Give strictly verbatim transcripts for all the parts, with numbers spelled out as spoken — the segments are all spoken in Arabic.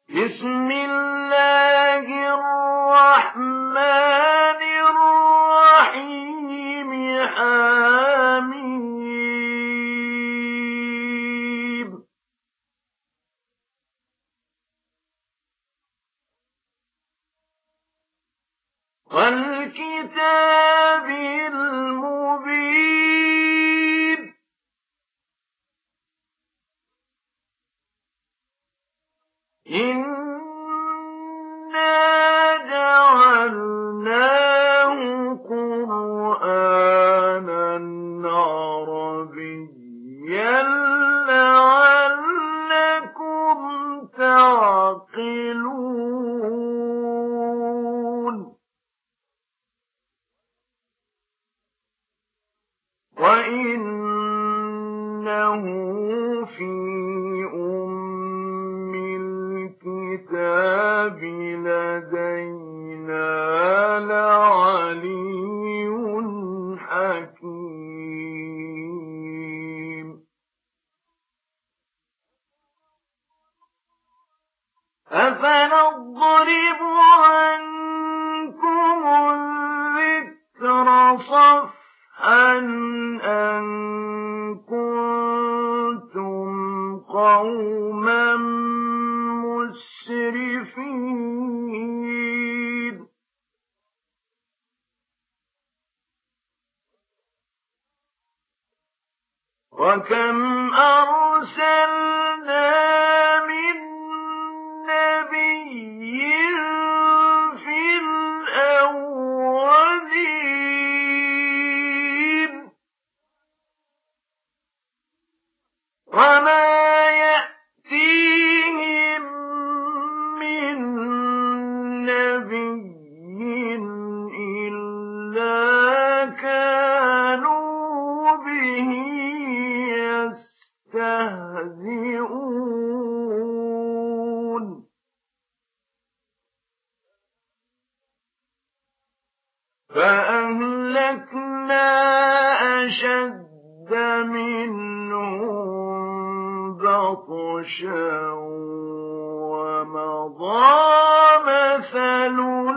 بسم الله الرحمن الرحيم حميم والكتاب المبين إنا جعلناه قرآنا عربيا لعلكم تعقلون وإنه في أم الكتاب لدينا لعلي حكيم أفنضرب عنكم الذكر صفحا أن كنتم قوما مسرفين وكم أرسلنا من نبي في الأولين وما يأتيهم من نبي إلا كانوا به يستهزئون فأهلكنا أشد منهم بطشا ومضى مثل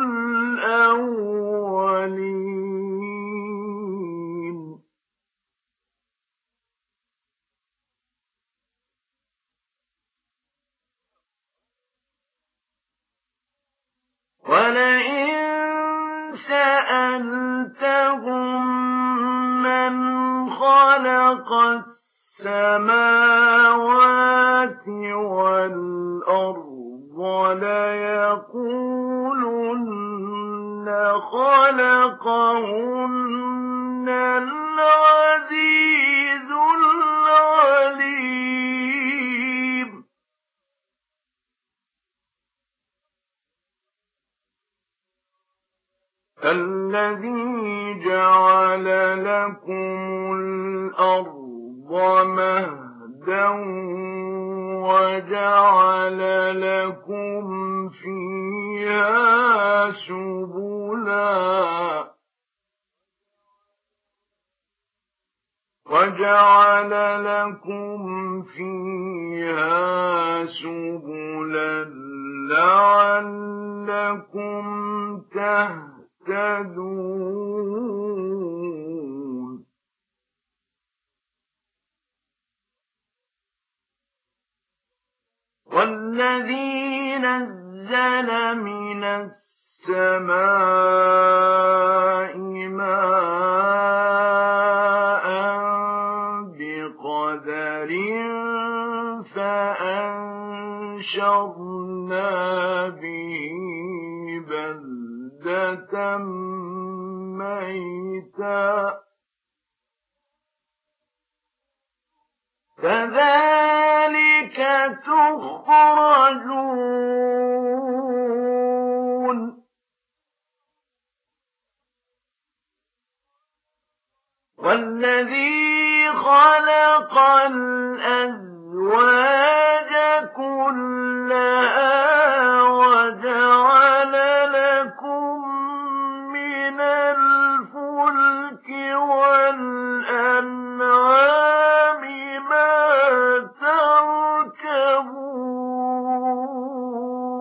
الأولين ولئن سألتهم من خلق السماوات والأرض ليقولن خلقهن العزيز العليم الذي جعل لكم الأرض مهدا وجعل لكم فيها سبلا وجعل لكم فيها سبلا لعلكم تهتدون والذي نزل من السماء ماء بقدر فأنشرنا به بلدة ميتا كذلك تخرجون والذي خلق الأزواج كلها وجعل لكم من الفلك والأنعام ما تركبون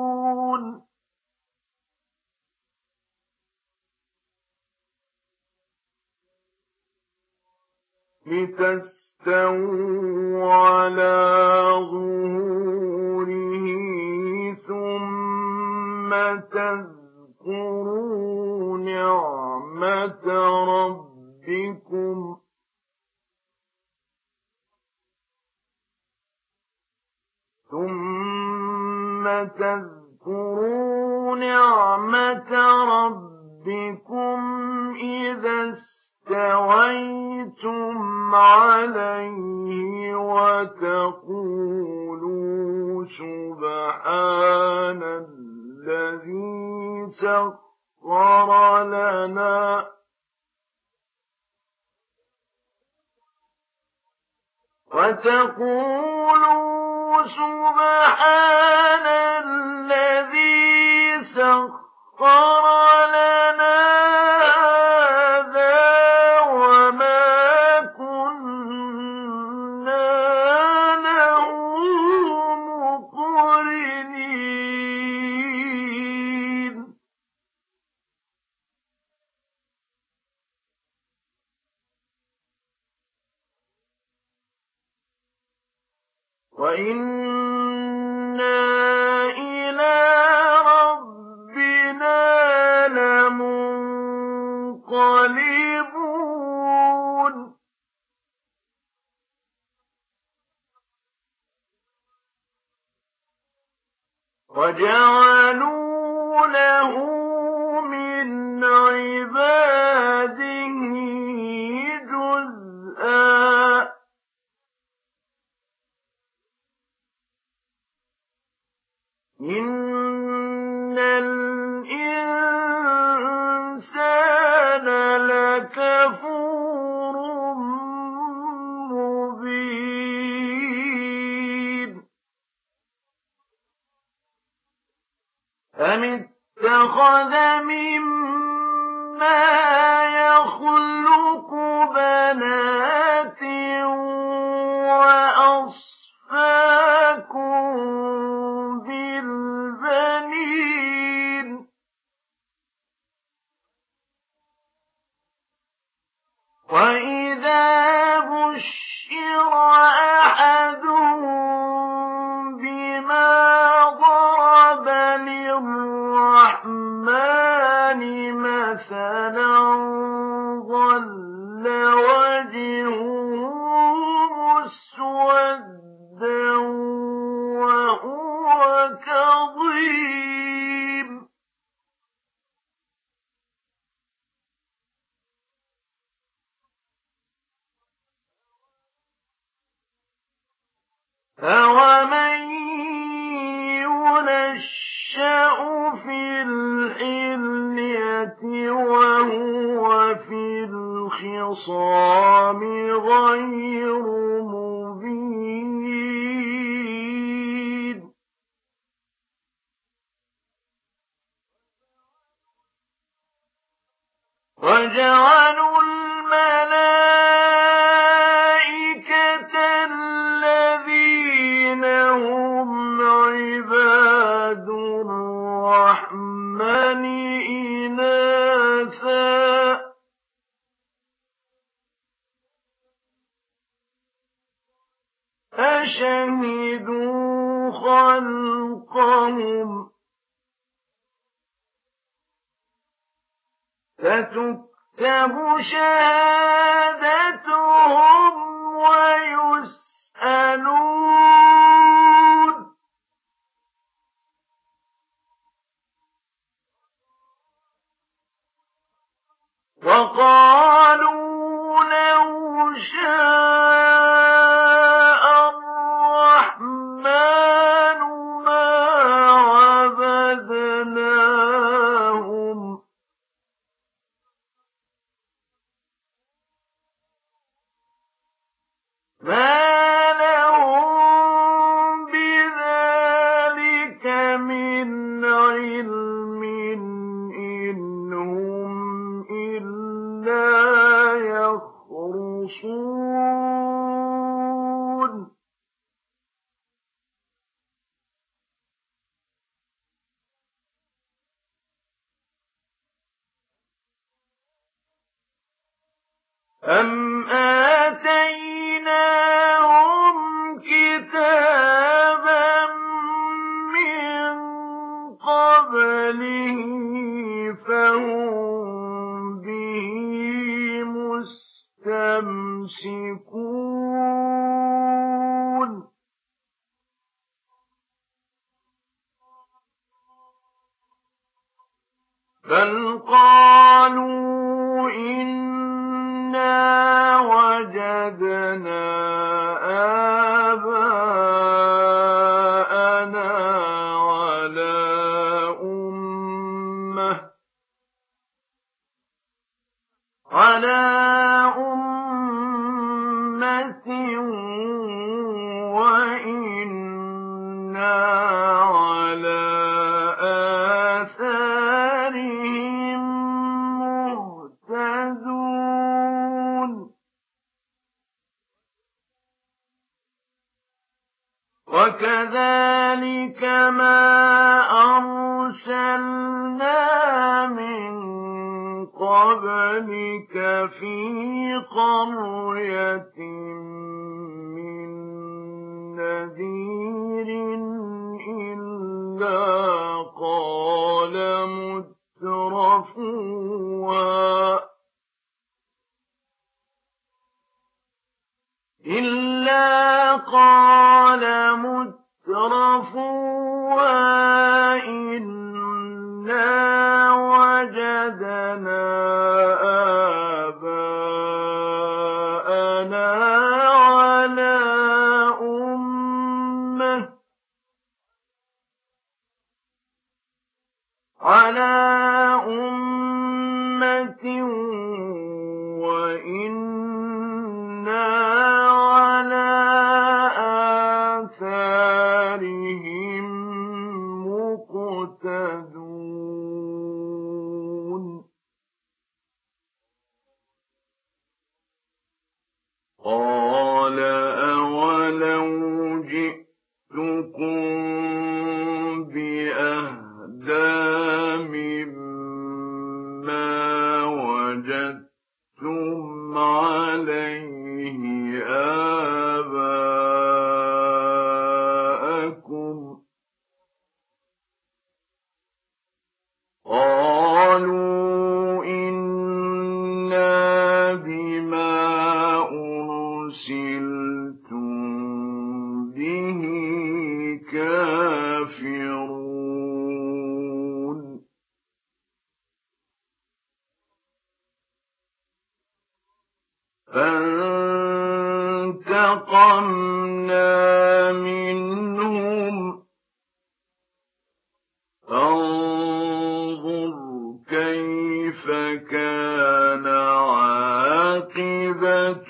لتستووا على ظهوره ثم تذكروا نعمة ربكم ثم تذكروا نعمة ربكم إذا استويتم عليه وتقولوا سبحان الذي سخر لنا وتقولوا سبحان الذي سخر لنا هذا وما كنا له مقرنين وإنا إلى ربنا لمنقلبون وجعلوا له من عباده جزءا إن الإنسان لكفور مبين أم اتخذ مما يخلق بنات وأصفاكم بالبنين وإذا بشر أحدهم بما ضرب للرحمن مثلا ظل وجهه مسودا وهو كظيم أَوَمَن يُنَشَّأُ فِي الْحِلْيَةِ وَهُوَ فِي الْخِصَامِ غَيْرُ مُبِينٍ وَجَعَلُوا الْمَلَائِكَةَ الَّذِينَ هُمْ عِبَادُ الرَّحْمَنِ إِنَاثًا أَشَهِدُوا خَلْقَهُمْ ستكتب شهادتهم ويسألون وقالوا لو شاء الرحمن ما عبدناهم ما لهم بذلك من علم إن هم إلا يخرصون أَمْ آتَيْنَاهُمْ كِتَابًا مِّن قَبْلِهِ فَهُم بِهِ مُسْتَمْسِكُونَ بَلْ قَالُوا إِنَّا وَجَدْنَا آبَاءَنَا عَلَىٰ أُمَّةٍ وَإِنَّا عَلَىٰ آثَارِهِم مُّهْتَدُونَ وَكَذَٰلِكَ مَا أَرْسَلْنَا مِن قَبْلِكَ فِي قَرْيَةٍ مِّن نَّذِيرٍ إِلَّا قَالَ مُتْرَفُوهَا إِلَّا قَالَ مُتْرَفُوهَا إِنَّا وَجَدْنَا آبَاءَنَا عَلَىٰ أُمَّةٍ عَلَىٰ أُمَّةٍ وَإِنَّا عَلَىٰ آثَارِهِم مُّقْتَدُونَ قَالَ أَوَلَوْ جِئْتُكُم بِأَهْدَىٰ مِمَّا وَجَدتُّمْ عَلَيْهِ آبَاءَكُمْ قَالُوا إِنَّا بِمَا أُرْسِلْتُم بِهِ كَافِرُونَ فَانتَقَمْنَا مِنْهُمْ فَانظُرْ كَيْفَ كَانَ عَاقِبَةُ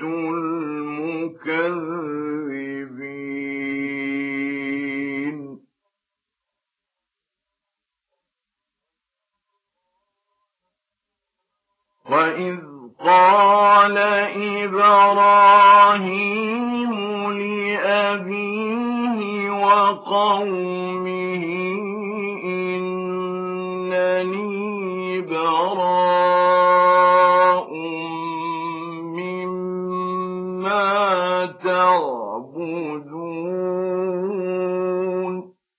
الْمُكَذِّبِينَ وَإِذْ قَالَ إِبْرَاهِيمُ لِأَبِيهِ وَقَوْمِهِ إِنَّنِي بَرَاءٌ مِّمَّا تَعْبُدُونَ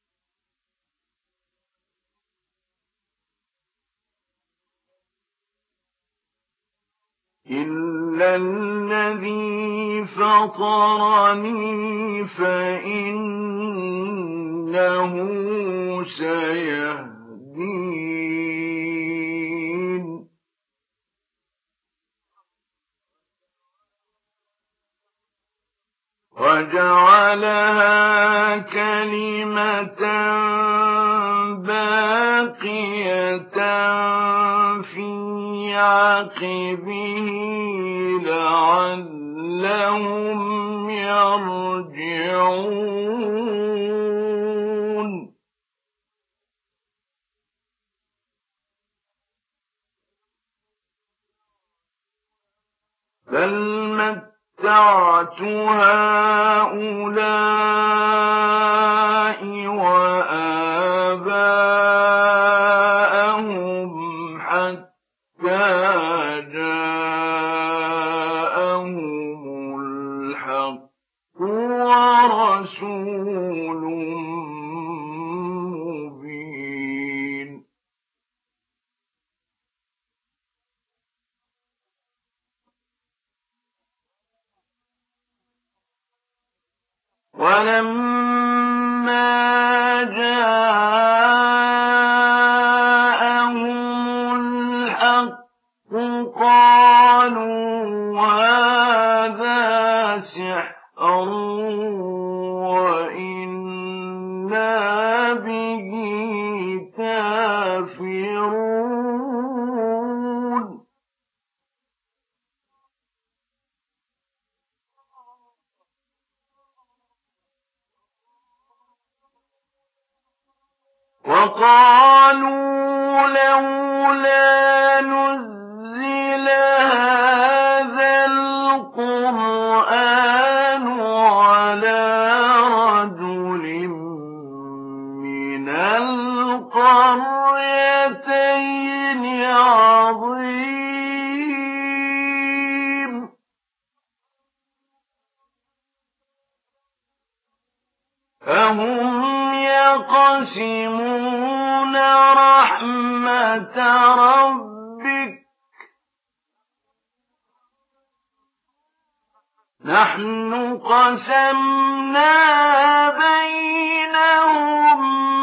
إِلَّا الَّذِي فَطَرَنِي فَإِنَّهُ سَيَهْدِينِ وَجَعَلَهَا كَلِمَةً بَاقِيَةً فِي عَقِبِهِ لَعَلَّهُمْ يَرْجِعُونَ بَلْ مَتَّعْتُ هَٰؤُلَاءِ وَآبَاءَهُمْ حَتَّىٰ جَاءَهُمُ ولما جاءهم الحق قالوا هذا سحر وإنا به كافرون وقالوا لولا نزل هذا القرآن على رجل من القريتين عظيم أهم يقسمون رحمة ربك نحن قسمنا بينهم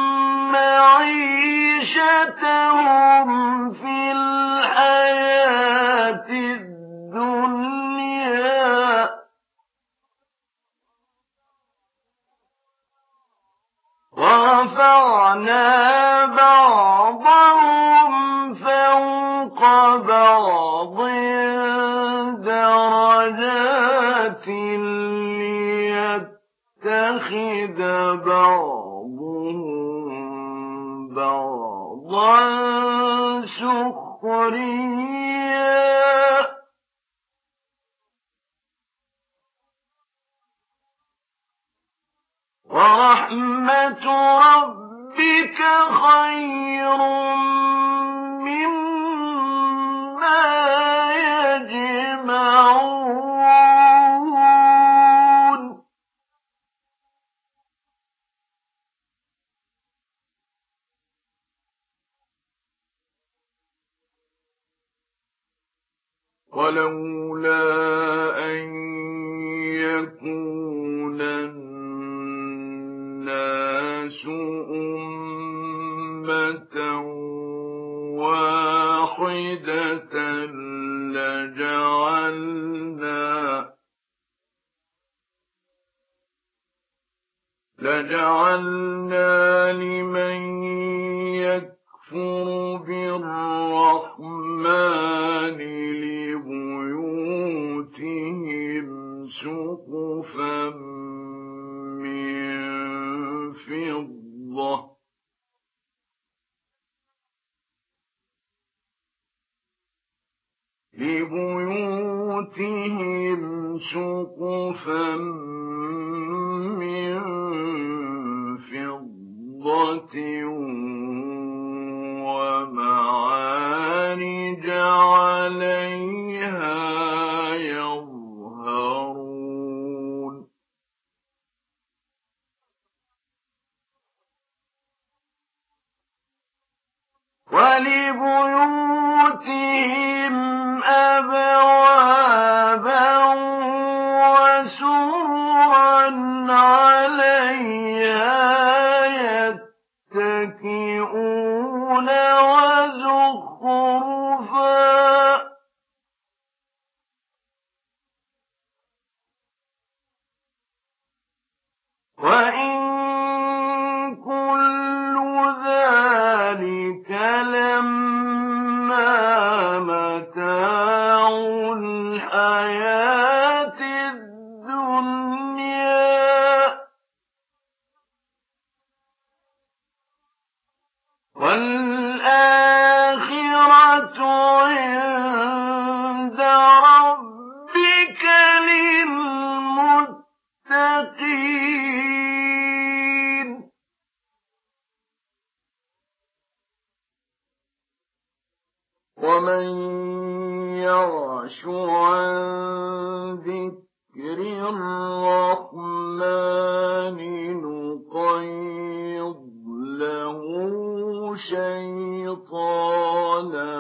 معيشتهم في الحياة الدنيا ورفعنا بعضهم فوق بعض درجات ليتخذ بعضهم بعضا سخريا ورحمة ربك خير مما يجمعون ولولا أن يكون الناس أمة واحدة لجعلنا لجعلنا لمن يكفر بالرحمن لبيوتهم سقفا من فضة لبيوتهم سقفا من فضة ومعارج عليها يظهرون ولبيوتهم أبوابا وسررا عليها يتكئون وزخرفا وإن كل ذلك لما متاع الحياة الدنيا والآخرة عند ربك للمتقين ومن يعش عن ذكر الرحمن نقيض له شيطانا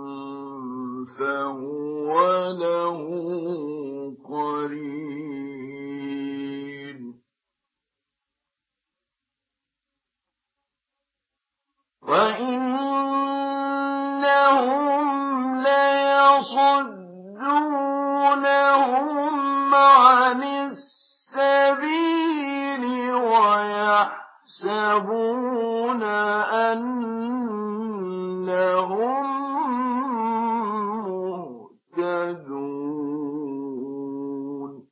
فهو له قرين وإنهم ليصدونهم عن السبيل ويحسبون أنهم مهتدون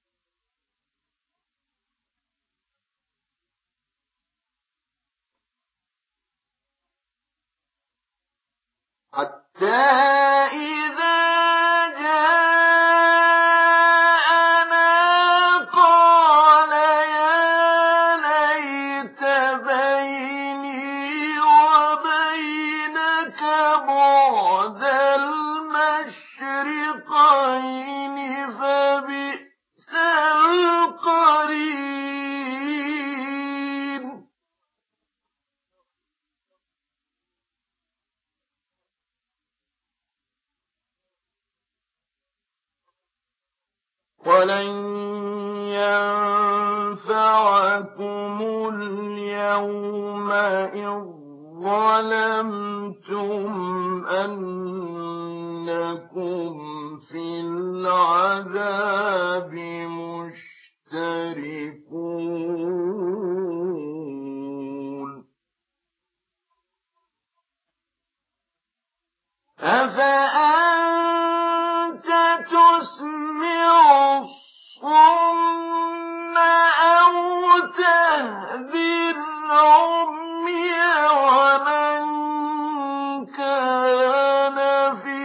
حتى إذا جاءنا قال يا ليت بيني وبينك بعد المشرقين فبئس القرين ولن ينفعكم اليوم إذ ظلمتم أنكم في العذاب مشتركون أفأنت تسمع الصم أو تهدي العمي ومن كان في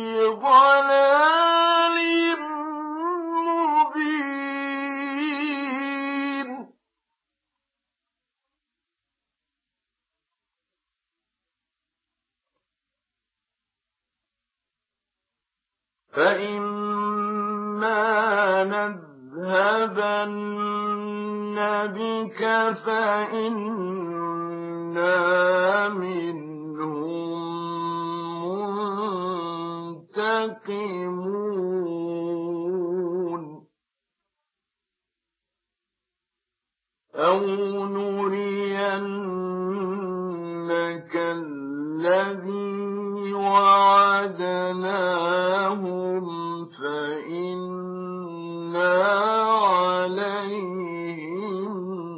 ضلال مبين فإما نذهبن بك فإنا منهم منتقمون أو نرينك الذي وعدناهم فإنا عليهم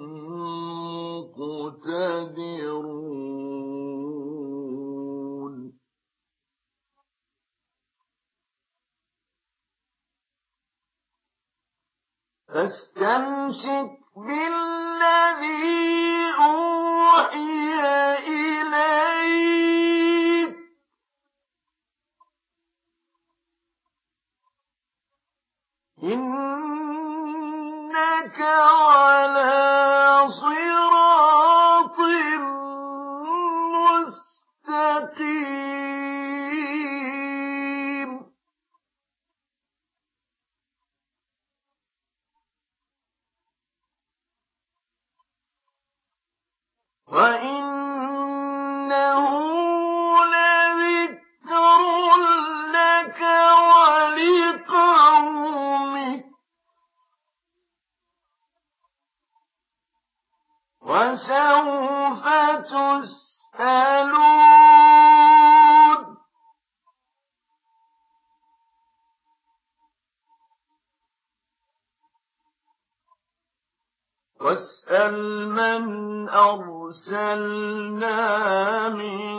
مقتدرون فاستمسك بالذي أوحي إليك إنك على صراط مستقيم وإنه لذكر لك ولقومك وسوف تسألون واسأل من أرسلنا من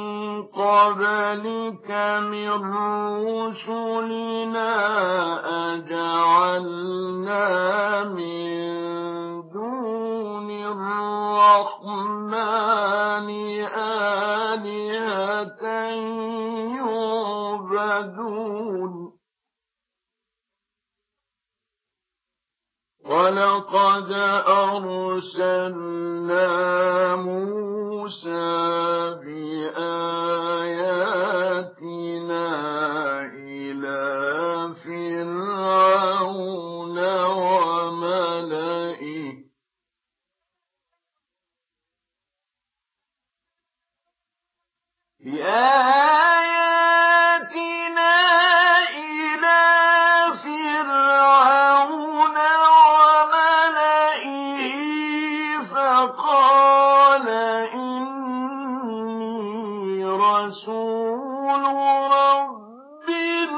قبلك من رسلنا أجعلنا من دون الرحمن آلهة يعبدون ولقد أرسلنا موسى بآياتنا إلى فرعون وملئه بآياتنا إلى فرعون وملئه فقال إني رسول رب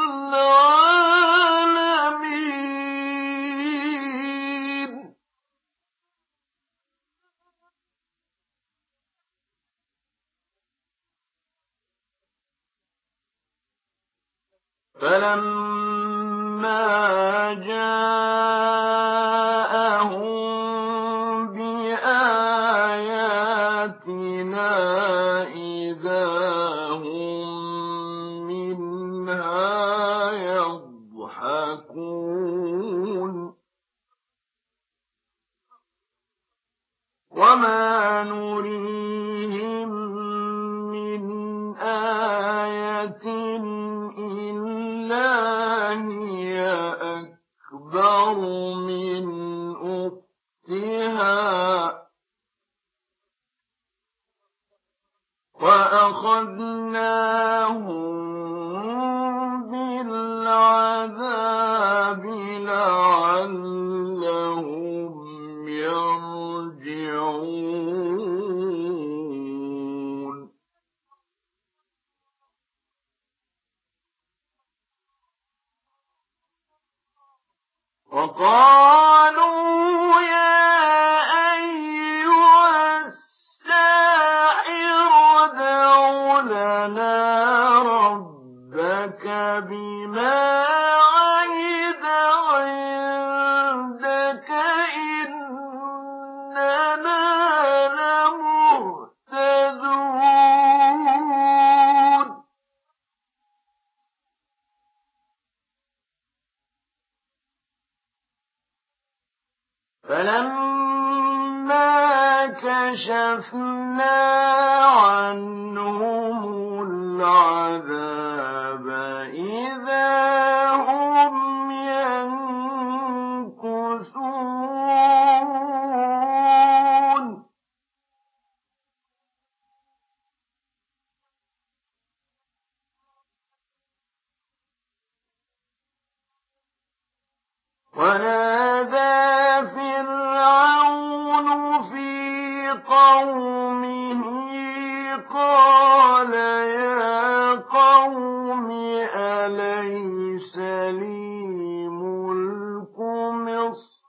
العالمين فلما جاءهم بآياتنا إذا هم منها يضحكون وما نريهم من آية إلا هي أكبر من أختها وأخذناهم بالعذاب لعلهم يرجعون وقالوا يا أيها الساحر ادع لنا ربك بما عهد عندك إننا لمهتدون فلما كشفنا عنهم العذاب إذا هم ينكثون ونادى فرعون في قومه قال يا قوم أليس لي ملك مصر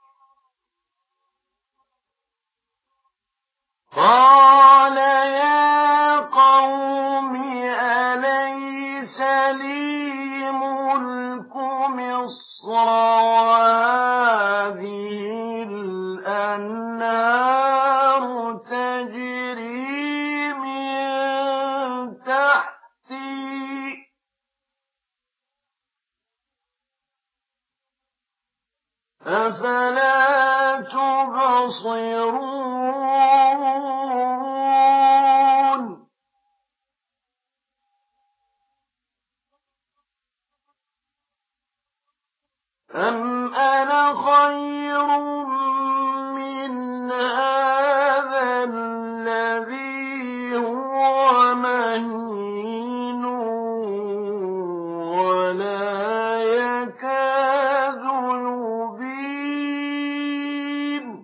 قال يا قوم أليس لي ملك مصر وهذه الأنهار تجري من تحتي أفلا تبصرون أم أنا خير من هذا الذي هو مهين ولا يكاد يبين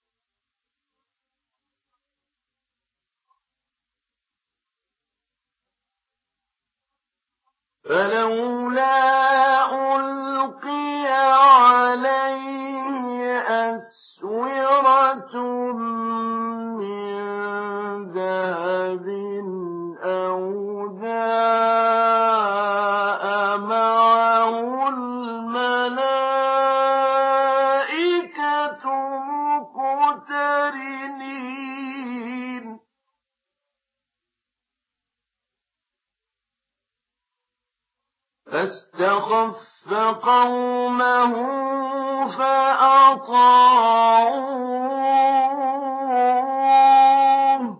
فلولا ألقي عليه أسورة من ذهب أو جاء معه الملائكة مقترنين فاستخف قومه فأطاعوه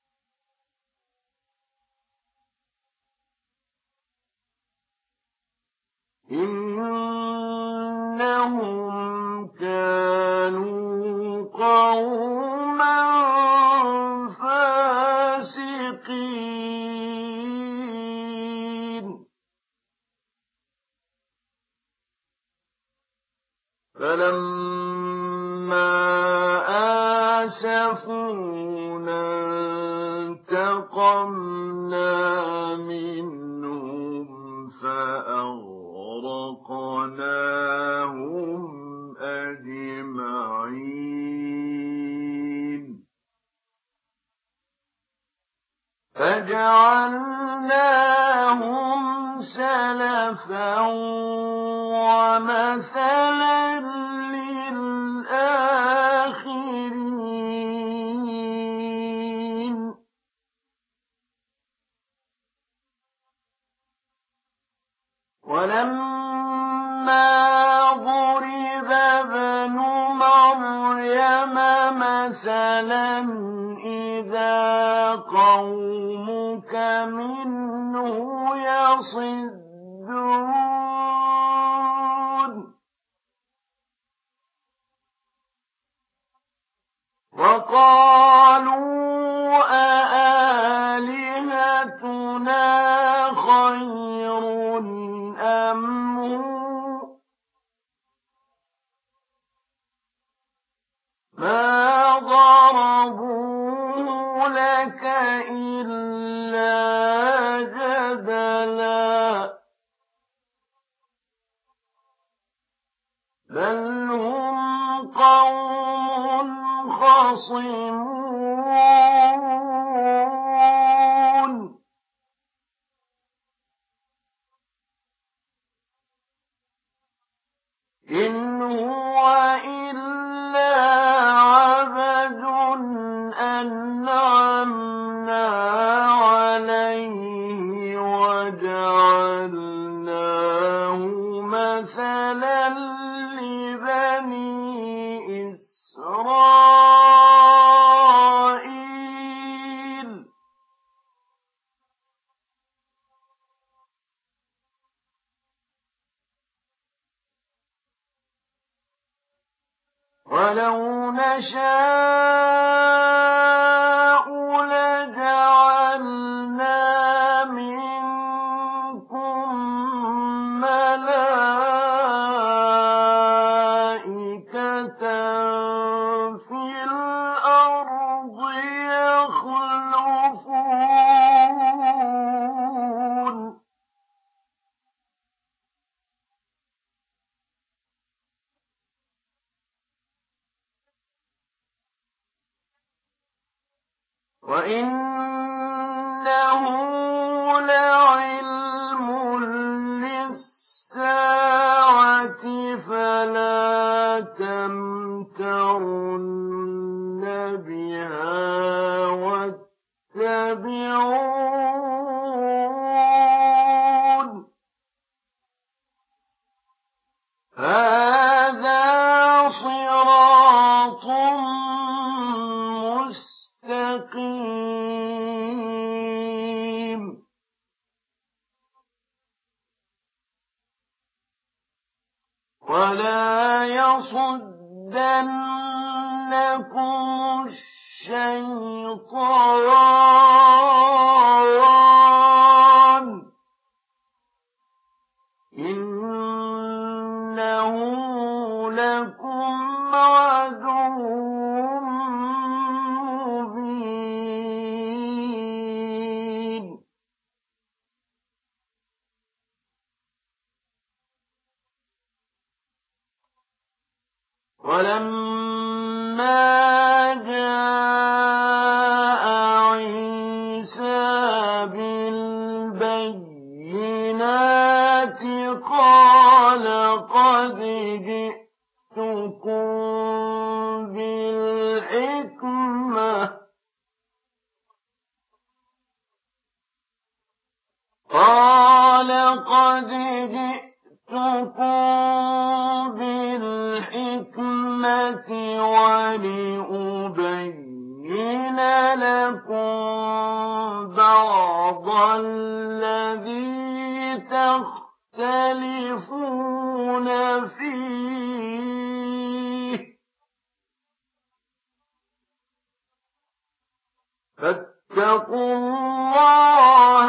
إنهم كانوا قوما فاسقين فلما آسفونا انتقمنا فأغرقناهم أجمعين فجعلناهم سلفا ومثلا للآخرين ولما ضرب ابن مريم مثلا إذا قومك منه يصدون وقالوا أآلهتنا خير أم هو ما ضربوه لك إلا جدلا بل هم قوم خصمون إن هو إلا عبد أنعمنا عليه وجعلناه مثلا لبني إسرائيل ولو نشاء لجعلنا منكم ملائكة في الأرض يخلفون وإنه لعلم للساعة فلا تمترن بها واتبعون هذا صراط مستقيم ولا يصدنكم الشيطان إنه لكم عدو مبين ولما جاء عيسى بالبينات قال قد جئتكم بالحكمة قال قد جئتكم بالحكمة ولأبين لكم بعض الذي تختلفون فيه فاتقوا الله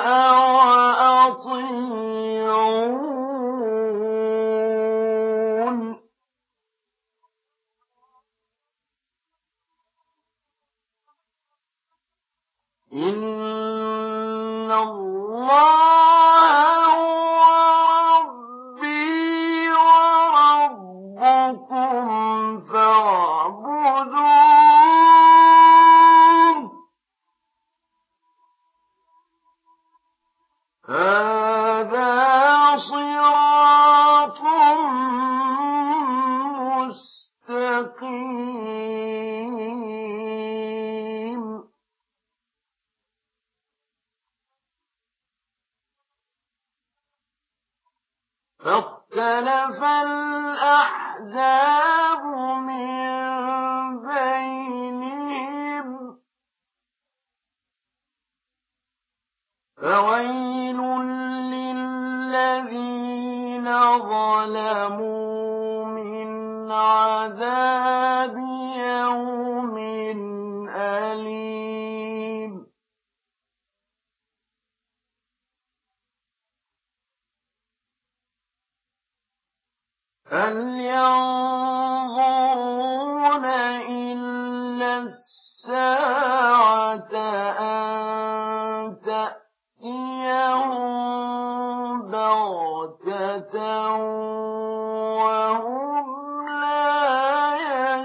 وأطيعون إن الله هو ربي هذا صراط مستقيم. فاختلف الأحزاب من بينهم فويل للذين ظلموا من عذاب يوم أليم. هل ينظرون إلا الساعة أن تأتيهم بغتة وهم لا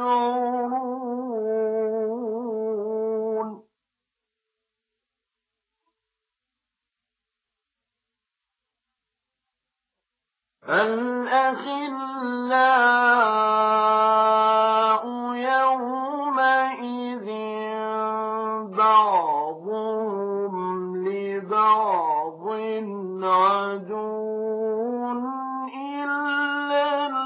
يشعرون. الأخلاء يومئذ بعضهم لبعض عدو إلا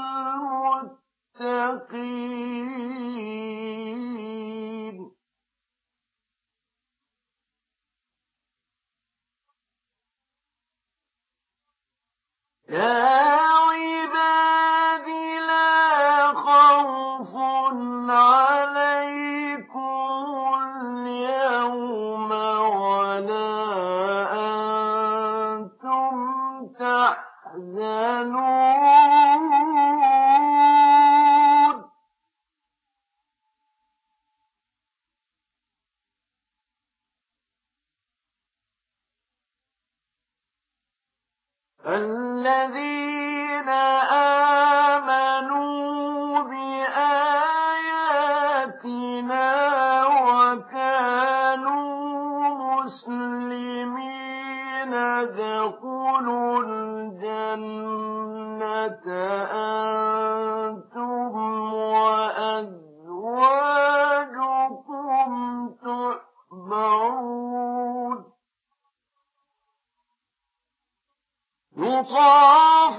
المتقين. يا عباد لا خوف عليكم اليوم ولا أنتم تحزنون. الذين آمنوا بآياتنا وكانوا مسلمين ادخلوا الجنة أنتم وأزواجكم تحبرون. يطاف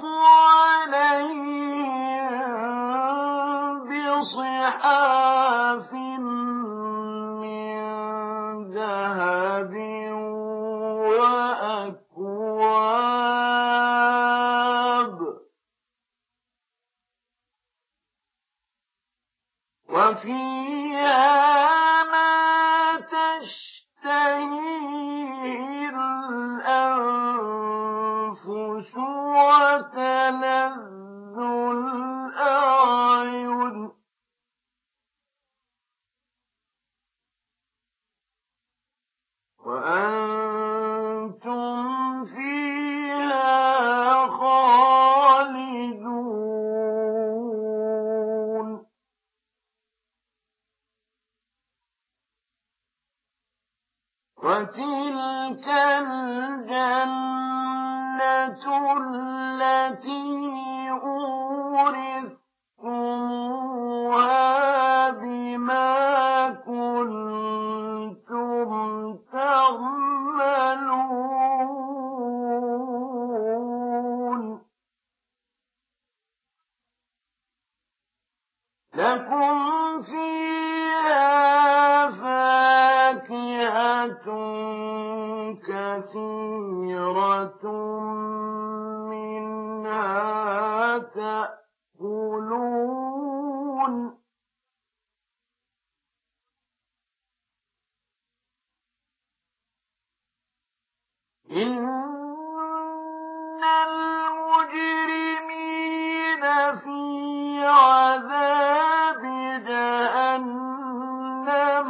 عليهم بصحاف من ذهب وأكواب وفيها ما تشتهيه الأنفس وتلذ الأعين وأنتم فيها خالدون. وتلك الجنة التي أورثتموها بما كنتم تعملون. لكم فيها فاكهة كثيرة منها تأكلون. إن المجرمين في عذاب جهنم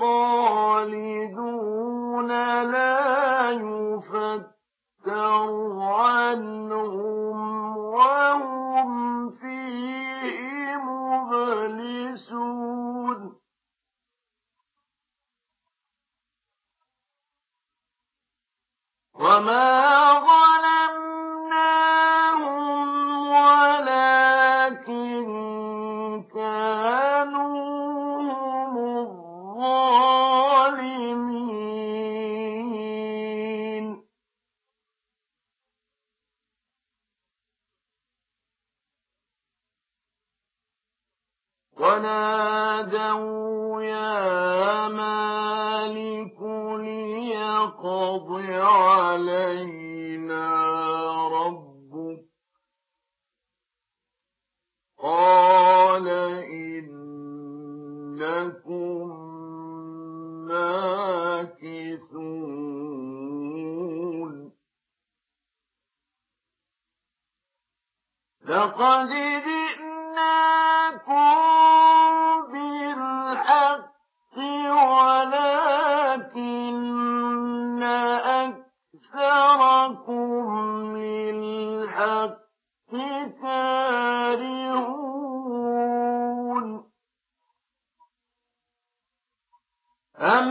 خالدون لا يفتر عنهم وهم فيه مبلسون. وما ظلمناهم ولكن كانوا هم الظالمين ونادوا يا مالك ليقض علينا ربك قال إنكم ماكثون لقد جئناكم بالحق ولكن أكثركم للحق كارهون أم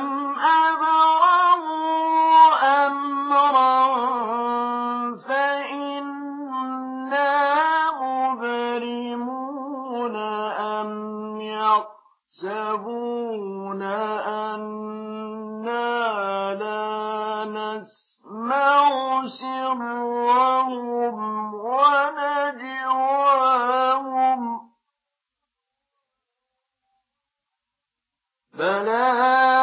أبرموا أمرا فإنا مبرمون أم يحسبون أنا لا نسمع سرهم ونجواهم بلى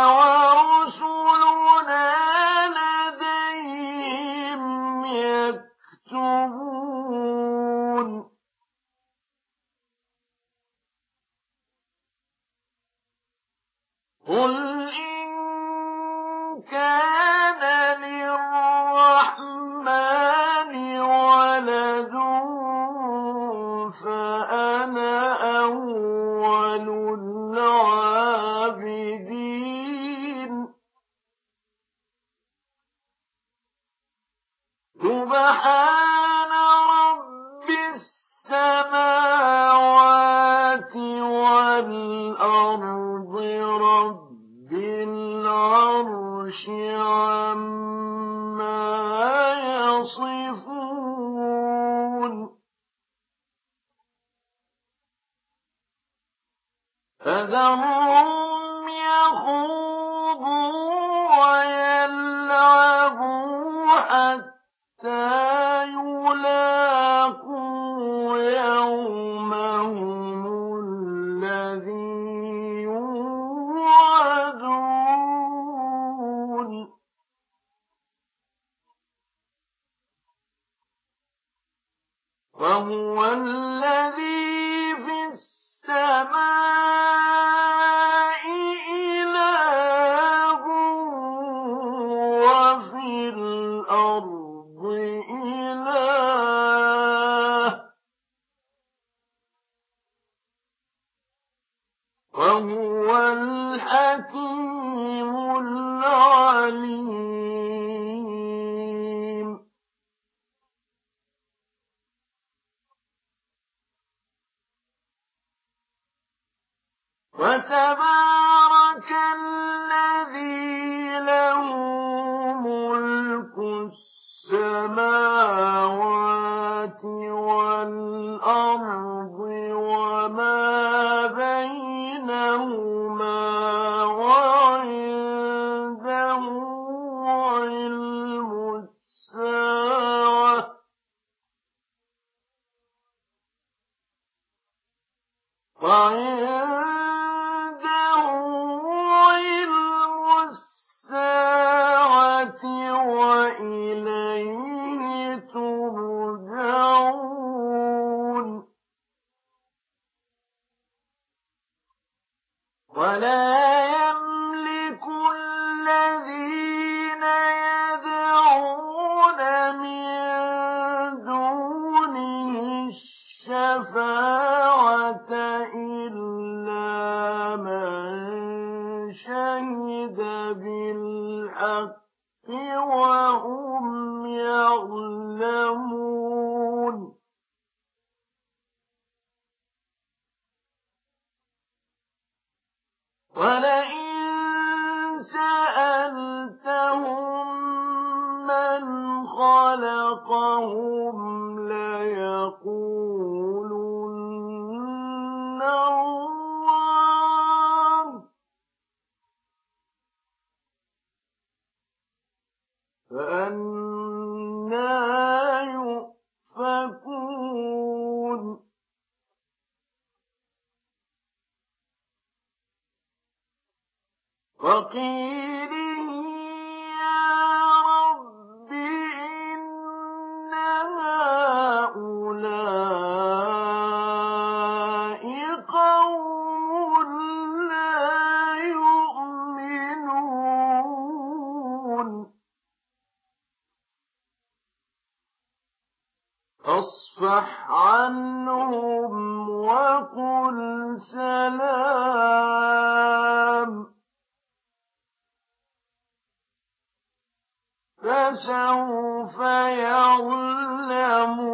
ورسلنا لديهم يكتبون قل إن كان للرحمن ولد فأنا أول العابدين سبحان رب السماوات والأرض رب العرش عما يصفون فذرهم يخوضوا ويلعبوا حتى يلاقوا يومهم الذي يوعدون وهو الذي في السماء إله وفي الأرض إله وهو الحكيم العليم وتبارك الذي له ملك السماوات والأرض وما بينهما وعنده علم الساعة وعنده علم الساعة وإليه ترجعون ولا يملك الذين يدعون من دونه الشفاعة إلا من شهد بالحق وهم يعلمون ولئن سألتهم من خلقهم ليقولن الله فأنى يؤفكون وقيله يا رب إن هؤلاء قوم لا يؤمنون فاصفح عنهم وقل سلام فسوف يعلمون